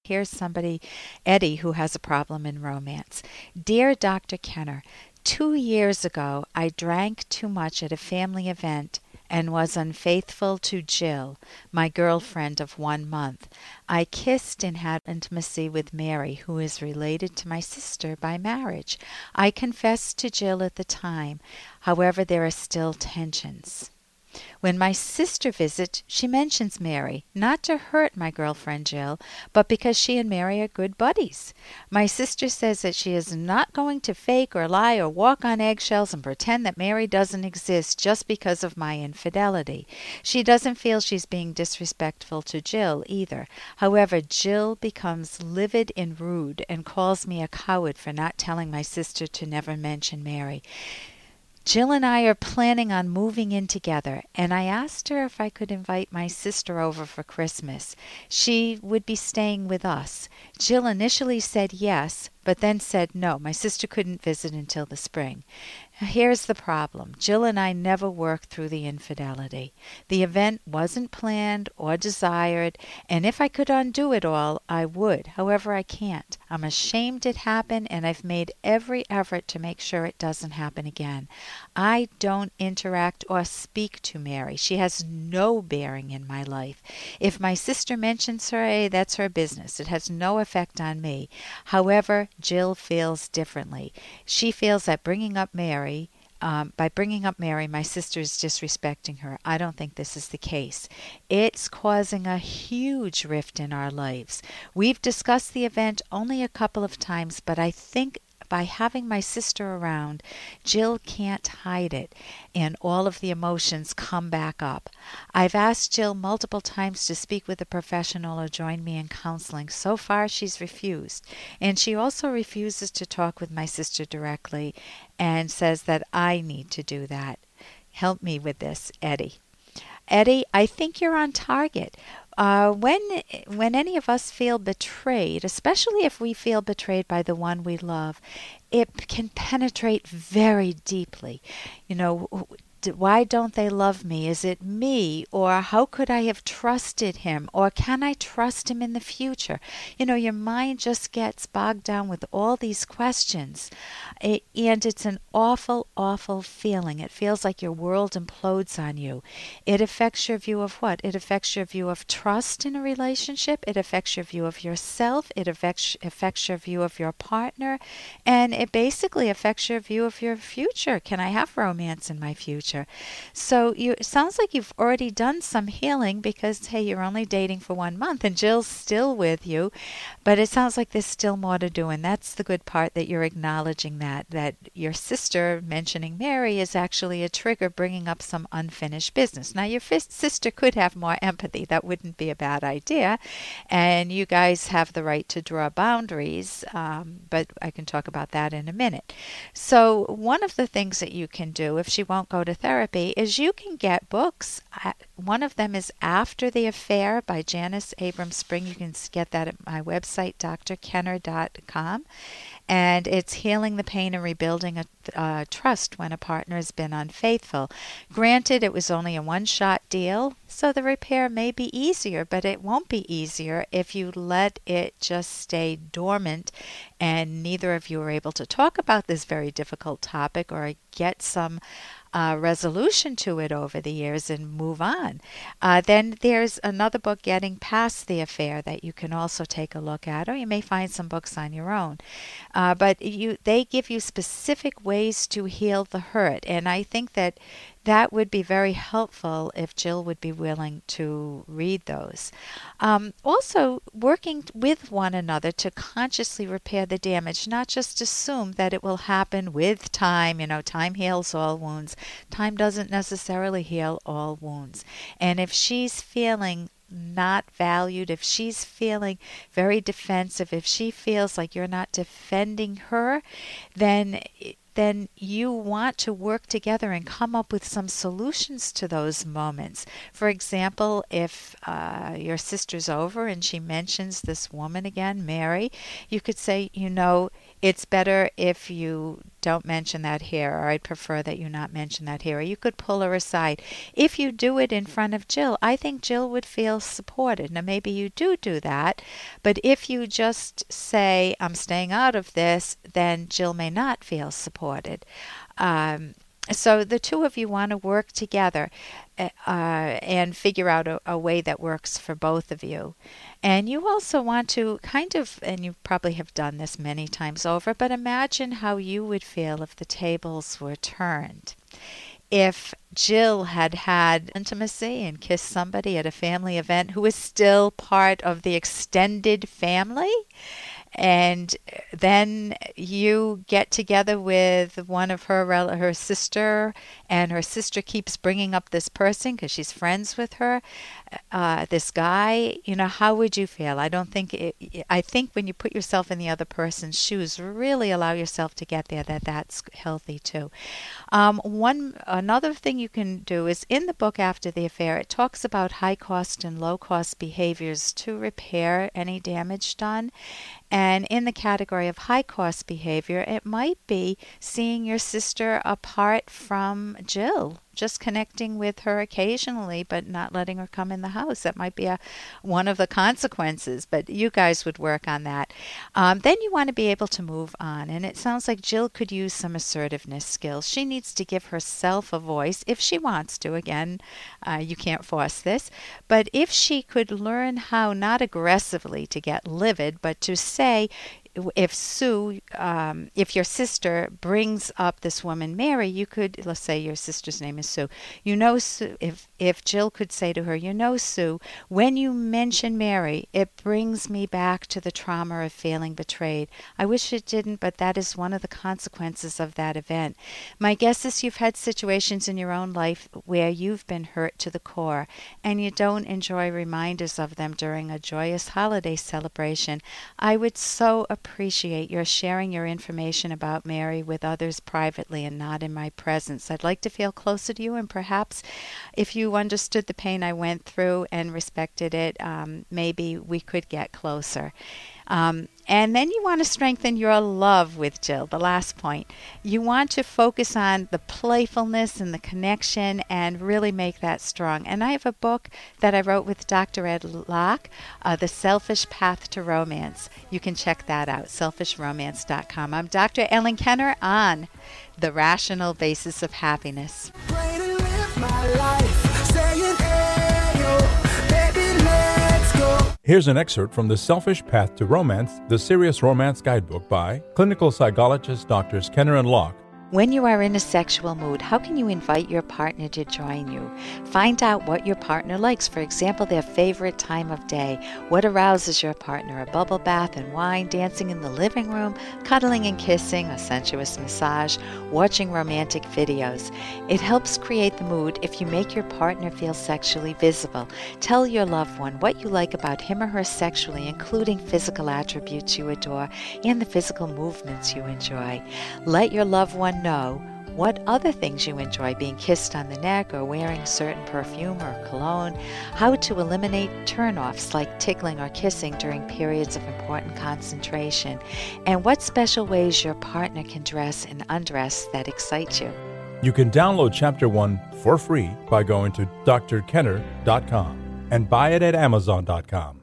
Here's somebody, Eddie, who has a problem in romance. Dear Dr. Kenner, 2 years ago I drank too much at a family event and was unfaithful to Jill, my girlfriend of 1 month. I kissed and had intimacy with Mary, who is related to my sister by marriage. I confessed to Jill at the time. However, there are still tensions. When my sister visits, she mentions Mary, not to hurt my girlfriend Jill, but because she and Mary are good buddies. My sister says that she is not going to fake or lie or walk on eggshells and pretend that Mary doesn't exist just because of my infidelity. She doesn't feel she's being disrespectful to Jill either. However, Jill becomes livid and rude and calls me a coward for not telling my sister to never mention Mary. Jill and I are planning on moving in together, and I asked her if I could invite my sister over for Christmas. She would be staying with us. Jill initially said yes, but then said no. My sister couldn't visit until the spring. Here's the problem. Jill and I never worked through the infidelity. The event wasn't planned or desired, and if I could undo it all, I would. However, I can't. I'm ashamed it happened, and I've made every effort to make sure it doesn't happen again. I don't interact or speak to Mary. She has no bearing in my life. If my sister mentions her, that's her business. It has no effect on me. However, Jill feels differently. She feels that by bringing up Mary, my sister is disrespecting her. I don't think this is the case. It's causing a huge rift in our lives. We've discussed the event only a couple of times, but I think by having my sister around, Jill can't hide it, and all of the emotions come back up. I've asked Jill multiple times to speak with a professional or join me in counseling. So far, she's refused, and she also refuses to talk with my sister directly and says that I need to do that. Help me with this, Eddie. Eddie, I think you're on target. When any of us feel betrayed, especially if we feel betrayed by the one we love, it can penetrate very deeply. You know, why don't they love me? Is it me? Or how could I have trusted him? Or can I trust him in the future? You know, your mind just gets bogged down with all these questions. And it's an awful, awful feeling. It feels like your world implodes on you. It affects your view of what? It affects your view of trust in a relationship. It affects your view of yourself. It affects your view of your partner. And it basically affects your view of your future. Can I have romance in my future? So it sounds like you've already done some healing because, hey, you're only dating for 1 month and Jill's still with you. But it sounds like there's still more to do. And that's the good part, that you're acknowledging that your sister mentioning Mary is actually a trigger bringing up some unfinished business. Now, your sister could have more empathy. That wouldn't be a bad idea. And you guys have the right to draw boundaries. But I can talk about that in a minute. So one of the things that you can do if she won't go to therapy is you can get books. One of them is After the Affair by Janice Abrams Spring. You can get that at my website, drkenner.com. And it's healing the pain and rebuilding a trust when a partner has been unfaithful. Granted, it was only a one-shot deal, so the repair may be easier, but it won't be easier if you let it just stay dormant and neither of you are able to talk about this very difficult topic or get some resolution to it over the years and move on. Then there's another book, Getting Past the Affair, that you can also take a look at, or you may find some books on your own. But they give you specific ways to heal the hurt, and I think that would be very helpful if Jill would be willing to read those. Also, working with one another to consciously repair the damage, not just assume that it will happen with time. You know, time heals all wounds. Time doesn't necessarily heal all wounds. And if she's feeling not valued, if she's feeling very defensive, if she feels like you're not defending her, then you want to work together and come up with some solutions to those moments. For example, if your sister's over and she mentions this woman again, Mary, you could say, it's better if you don't mention that here, or I'd prefer that you not mention that here, or you could pull her aside. If you do it in front of Jill, I think Jill would feel supported. Now, maybe you do that, but if you just say, I'm staying out of this, then Jill may not feel supported. So the two of you want to work together and figure out a way that works for both of you. And you also want to kind of, and you probably have done this many times over, but imagine how you would feel if the tables were turned. If Jill had had intimacy and kissed somebody at a family event who is still part of the extended family, and then you get together with one of her sister, and her sister keeps bringing up this person because she's friends with her, this guy, how would you feel? I think when you put yourself in the other person's shoes, really allow yourself to get there, that's healthy too. Another thing you can do is in the book After the Affair, it talks about high cost and low cost behaviors to repair any damage done. And in the category of high-cost behavior, it might be seeing your sister apart from Jill, just connecting with her occasionally, but not letting her come in the house. That might be one of the consequences, but you guys would work on that. Then you want to be able to move on, and it sounds like Jill could use some assertiveness skills. She needs to give herself a voice if she wants to. Again, you can't force this, but if she could learn how not aggressively to get livid, but to say, if your sister brings up this woman Mary, you could, let's say your sister's name is Sue. Sue, if Jill could say to her, Sue, when you mention Mary, it brings me back to the trauma of feeling betrayed. I wish it didn't, but that is one of the consequences of that event. My guess is you've had situations in your own life where you've been hurt to the core, and you don't enjoy reminders of them during a joyous holiday celebration. I would so appreciate your sharing your information about Mary with others privately and not in my presence. I'd like to feel closer to you, and perhaps if you understood the pain I went through and respected it, maybe we could get closer. And then you want to strengthen your love with Jill, the last point. You want to focus on the playfulness and the connection and really make that strong. And I have a book that I wrote with Dr. Ed Locke, The Selfish Path to Romance. You can check that out, selfishromance.com. I'm Dr. Ellen Kenner on The Rational Basis of Happiness. Here's an excerpt from The Selfish Path to Romance, the Serious Romance Guidebook by clinical psychologists Drs. Kenner and Locke. When you are in a sexual mood, how can you invite your partner to join you? Find out what your partner likes. For example, their favorite time of day. What arouses your partner? A bubble bath and wine, dancing in the living room, cuddling and kissing, a sensuous massage, watching romantic videos. It helps create the mood if you make your partner feel sexually visible. Tell your loved one what you like about him or her sexually, including physical attributes you adore and the physical movements you enjoy. Let your loved one know what other things you enjoy, being kissed on the neck or wearing certain perfume or cologne, how to eliminate turn-offs like tickling or kissing during periods of important concentration, and what special ways your partner can dress and undress that excite you. You can download Chapter 1 for free by going to drkenner.com and buy it at amazon.com.